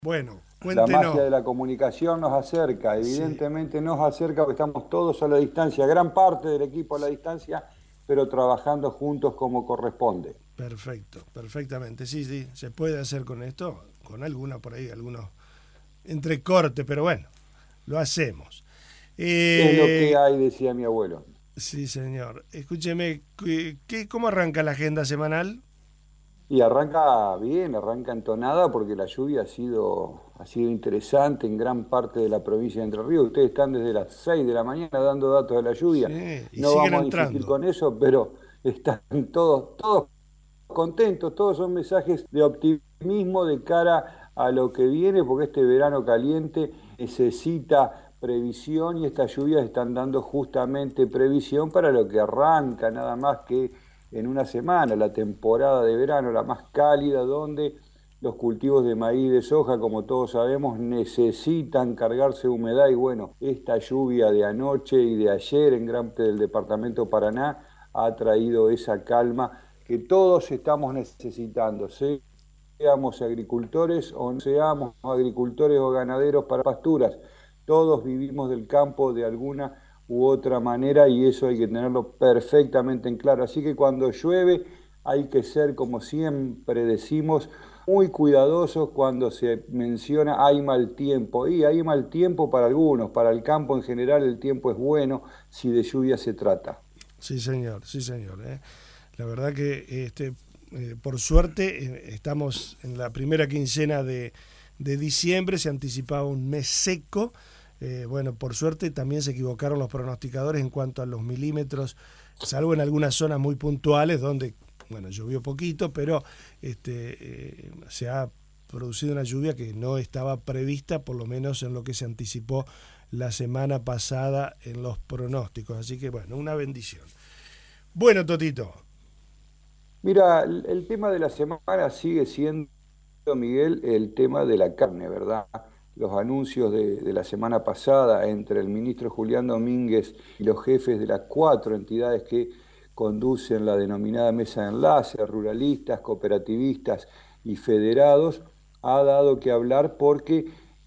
Bueno, La magia cuéntenos. de la comunicación nos acerca, Sí, evidentemente nos acerca porque estamos todos a la distancia, gran parte del equipo a la distancia, pero trabajando juntos como corresponde. perfecto, perfectamente. Sí, sí, se puede hacer con esto, con alguna por ahí, algunos entrecortes, pero bueno, lo hacemos. Es lo que Eh, hay, decía mi abuelo. sí, señor. Escúcheme, ¿cómo arranca la agenda semanal? Y arranca bien, arranca entonada porque la lluvia ha sido interesante en gran parte de la provincia de Entre Ríos. Ustedes están desde las 6 de la mañana dando datos de la lluvia. Sí, y No siguen vamos a insistir entrando. con eso, pero están todos contentos, todos son mensajes de optimismo de cara a lo que viene, porque este verano caliente necesita previsión y estas lluvias están dando justamente previsión para lo que arranca nada más que en una semana, la temporada de verano, la más cálida, donde los cultivos de maíz y de soja, como todos sabemos, necesitan cargarse de humedad y bueno, esta lluvia de anoche y de ayer en gran parte del departamento Paraná ha traído esa calma que todos estamos necesitando, seamos agricultores o no seamos agricultores o ganaderos para pasturas, todos vivimos del campo de alguna u otra manera y eso hay que tenerlo perfectamente en claro. Así que cuando llueve hay que ser, como siempre decimos, muy cuidadosos cuando se menciona hay mal tiempo. Y hay mal tiempo para algunos, para el campo en general el tiempo es bueno si de lluvia se trata. Sí, señor, sí, señor. La verdad que por suerte estamos en la primera quincena de diciembre, se anticipaba un mes seco. Bueno, por suerte también se equivocaron los pronosticadores en cuanto a los milímetros, salvo en algunas zonas muy puntuales donde, bueno, llovió poquito, pero se ha producido una lluvia que no estaba prevista, por lo menos en lo que se anticipó la semana pasada en los pronósticos. Así que, bueno, una bendición. Bueno, Totito. Mira, el tema de la semana sigue siendo, Miguel, el tema de la carne, ¿verdad? Los anuncios de la semana pasada entre el ministro Julián Domínguez y los jefes de las cuatro entidades que conducen la denominada mesa de enlace, ruralistas, cooperativistas y federados, ha dado que hablar porque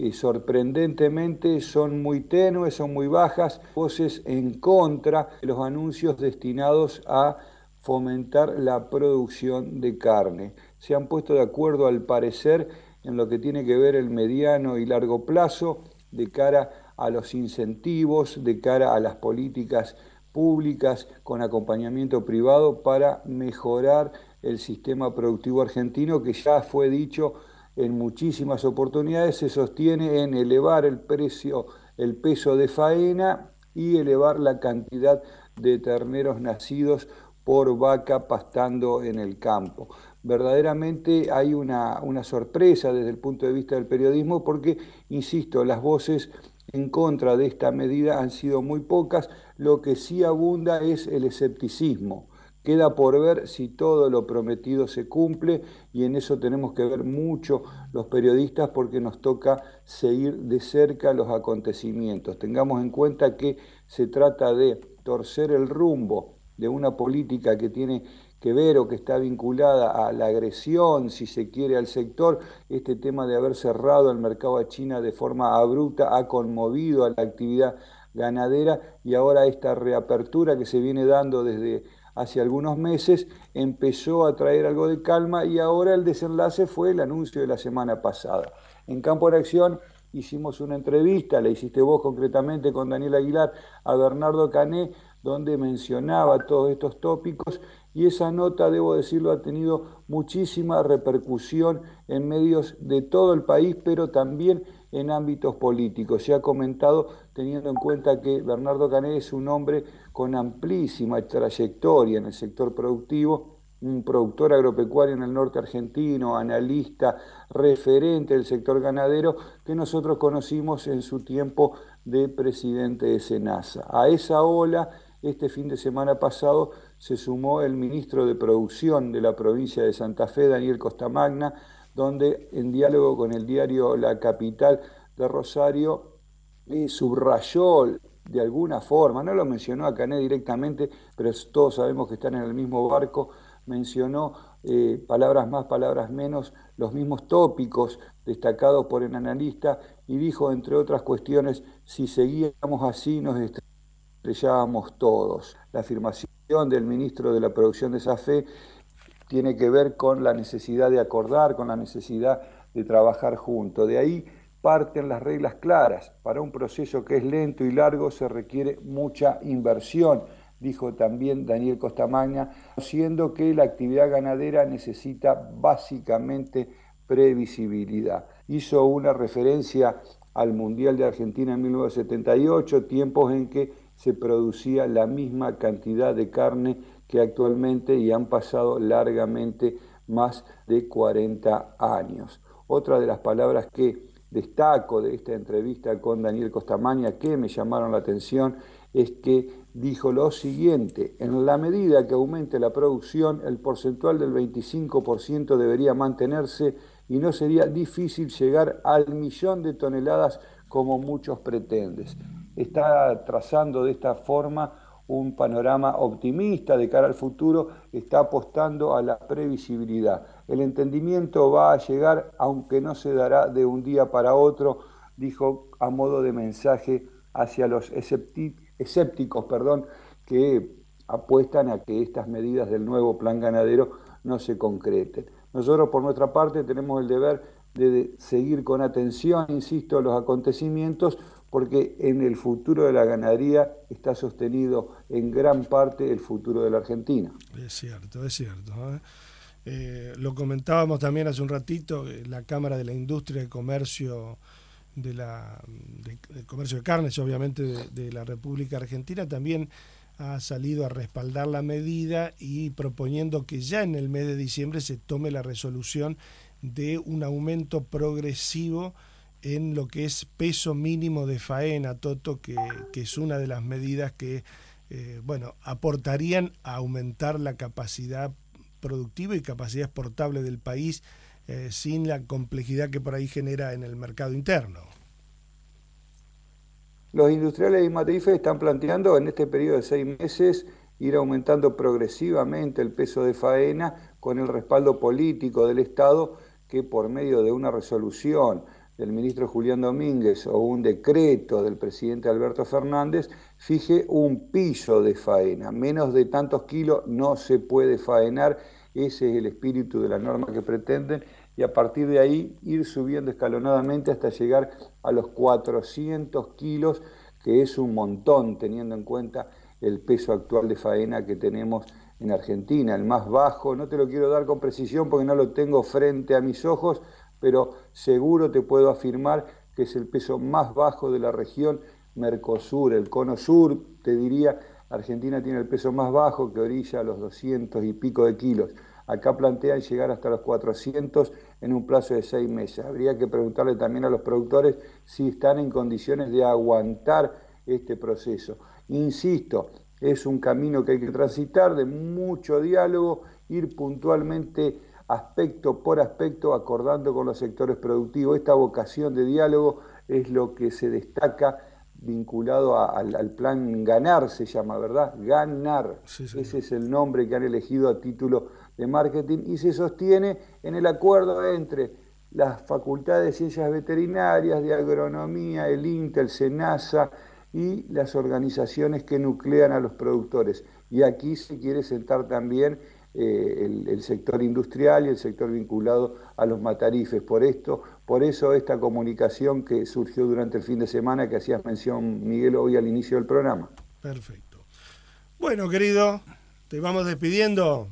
sorprendentemente son muy tenues, son muy bajas, voces en contra de los anuncios destinados a fomentar la producción de carne. Se han puesto de acuerdo, al parecer, en lo que tiene que ver el mediano y largo plazo, de cara a los incentivos, de cara a las políticas públicas con acompañamiento privado para mejorar el sistema productivo argentino, que ya fue dicho en muchísimas oportunidades, se sostiene en elevar el precio, el peso de faena y elevar la cantidad de terneros nacidos por vaca pastando en el campo. Verdaderamente hay una sorpresa desde el punto de vista del periodismo porque, insisto, las voces en contra de esta medida han sido muy pocas, lo que sí abunda es el escepticismo. Queda por ver si todo lo prometido se cumple y en eso tenemos que ver mucho los periodistas porque nos toca seguir de cerca los acontecimientos. Tengamos en cuenta que se trata de torcer el rumbo de una política que tiene que ver o que está vinculada a la agresión, si se quiere, al sector. Este tema de haber cerrado el mercado a China de forma abrupta ha conmovido a la actividad ganadera y ahora esta reapertura que se viene dando desde hace algunos meses empezó a traer algo de calma y ahora el desenlace fue el anuncio de la semana pasada. En Campo de Acción hicimos una entrevista, la hiciste vos concretamente con Daniel Aguilar, a Bernardo Cané, donde mencionaba todos estos tópicos y esa nota, debo decirlo, ha tenido muchísima repercusión en medios de todo el país, pero también en ámbitos políticos. Se ha comentado teniendo en cuenta que Bernardo Cané es un hombre con amplísima trayectoria en el sector productivo, un productor agropecuario en el norte argentino, analista, referente del sector ganadero, que nosotros conocimos en su tiempo de presidente de SENASA. A esa ola, este fin de semana pasado, se sumó el ministro de Producción de la provincia de Santa Fe, Daniel Costamagna, donde en diálogo con el diario La Capital de Rosario, subrayó de alguna forma, no lo mencionó a Cané directamente, pero todos sabemos que están en el mismo barco, mencionó palabras más, palabras menos, los mismos tópicos destacados por el analista y dijo, entre otras cuestiones, si seguíamos así nos estrellábamos todos. La afirmación del ministro de la Producción de SAFE tiene que ver con la necesidad de acordar, con la necesidad de trabajar juntos. De ahí parten las reglas claras. Para un proceso que es lento y largo se requiere mucha inversión, dijo también Daniel Costamagna, siendo que la actividad ganadera necesita básicamente previsibilidad. Hizo una referencia al Mundial de Argentina en 1978, tiempos en que se producía la misma cantidad de carne que actualmente, y han pasado largamente más de 40 años. Otra de las palabras que destaco de esta entrevista con Daniel Costamagna que me llamaron la atención es que dijo lo siguiente: en la medida que aumente la producción, el porcentual del 25% debería mantenerse y no sería difícil llegar al 1.000.000 de toneladas como muchos pretenden. Está trazando de esta forma un panorama optimista de cara al futuro, está apostando a la previsibilidad. El entendimiento va a llegar, aunque no se dará de un día para otro, dijo a modo de mensaje hacia los escépticos, que apuestan a que estas medidas del nuevo plan ganadero no se concreten. Nosotros, por nuestra parte, tenemos el deber de seguir con atención, insisto, los acontecimientos, porque en el futuro de la ganadería está sostenido en gran parte el futuro de la Argentina. Es cierto, lo comentábamos también hace un ratito, la Cámara de la Industria de Comercio de Comercio de Carnes, obviamente, de la República Argentina, también ha salido a respaldar la medida y proponiendo que ya en el mes de diciembre se tome la resolución de un aumento progresivo en lo que es peso mínimo de faena, Toto, que es una de las medidas que aportarían a aumentar la capacidad productiva y capacidad exportable del país sin la complejidad que por ahí genera en el mercado interno. Los industriales y matrifes están planteando en este periodo de 6 meses ir aumentando progresivamente el peso de faena con el respaldo político del Estado, que por medio de una resolución del ministro Julián Domínguez o un decreto del presidente Alberto Fernández fije un piso de faena. Menos de tantos kilos no se puede faenar, ese es el espíritu de la norma que pretenden, y a partir de ahí ir subiendo escalonadamente hasta llegar a los 400 kilos, que es un montón teniendo en cuenta el peso actual de faena que tenemos en Argentina. El más bajo, no te lo quiero dar con precisión porque no lo tengo frente a mis ojos, pero seguro te puedo afirmar que es el peso más bajo de la región Mercosur, el cono sur, te diría, Argentina tiene el peso más bajo, que orilla a los 200 y pico de kilos. Acá plantean llegar hasta los 400 en un plazo de 6 meses. Habría que preguntarle también a los productores si están en condiciones de aguantar este proceso. Insisto, es un camino que hay que transitar, de mucho diálogo, ir puntualmente aspecto por aspecto, acordando con los sectores productivos. Esta vocación de diálogo es lo que se destaca vinculado al plan Ganar, se llama, ¿verdad? Ganar. Sí. Ese es el nombre que han elegido a título de marketing y se sostiene en el acuerdo entre las facultades de ciencias veterinarias, de agronomía, el INTA, el SENASA y las organizaciones que nuclean a los productores. Y aquí se quiere sentar también el sector industrial y el sector vinculado a los matarifes. Por eso esta comunicación que surgió durante el fin de semana que hacías mención, Miguel, hoy al inicio del programa. Perfecto. Bueno, querido, te vamos despidiendo.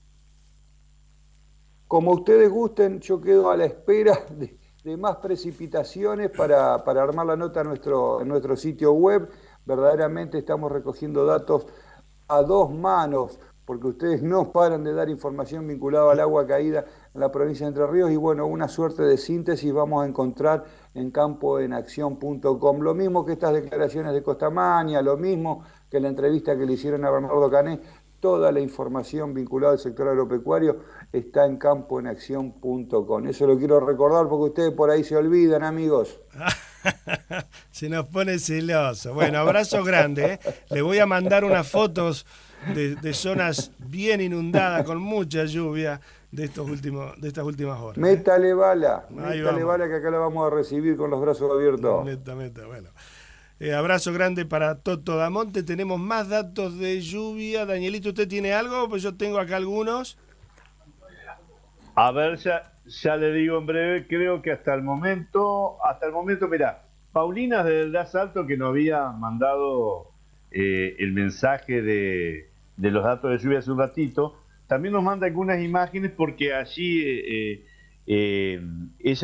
Como ustedes gusten, yo quedo a la espera de más precipitaciones para armar la nota en nuestro sitio web. Verdaderamente estamos recogiendo datos a 2 manos, porque ustedes no paran de dar información vinculada al agua caída en la provincia de Entre Ríos, y bueno, una suerte de síntesis vamos a encontrar en campoenacción.com. Lo mismo que estas declaraciones de Costamagna, lo mismo que la entrevista que le hicieron a Bernardo Cané, toda la información vinculada al sector agropecuario está en campoenacción.com. Eso lo quiero recordar porque ustedes por ahí se olvidan, amigos. Se nos pone celoso. Bueno, abrazo grande, ¿eh? Le voy a mandar unas fotos de zonas bien inundadas con mucha lluvia de estas últimas horas. Métale bala, Ahí métale vamos. bala que acá la vamos a recibir con los brazos abiertos. Meta, bueno. Abrazo grande para Toto Damonte. Tenemos más datos de lluvia. Danielito, ¿usted tiene algo? Pues yo tengo acá algunos. A ver, ya le digo en breve, creo que hasta el momento, mirá, Paulina desde el Asalto, que nos había mandado el mensaje de los datos de lluvia hace un ratito, también nos manda algunas imágenes porque allí ella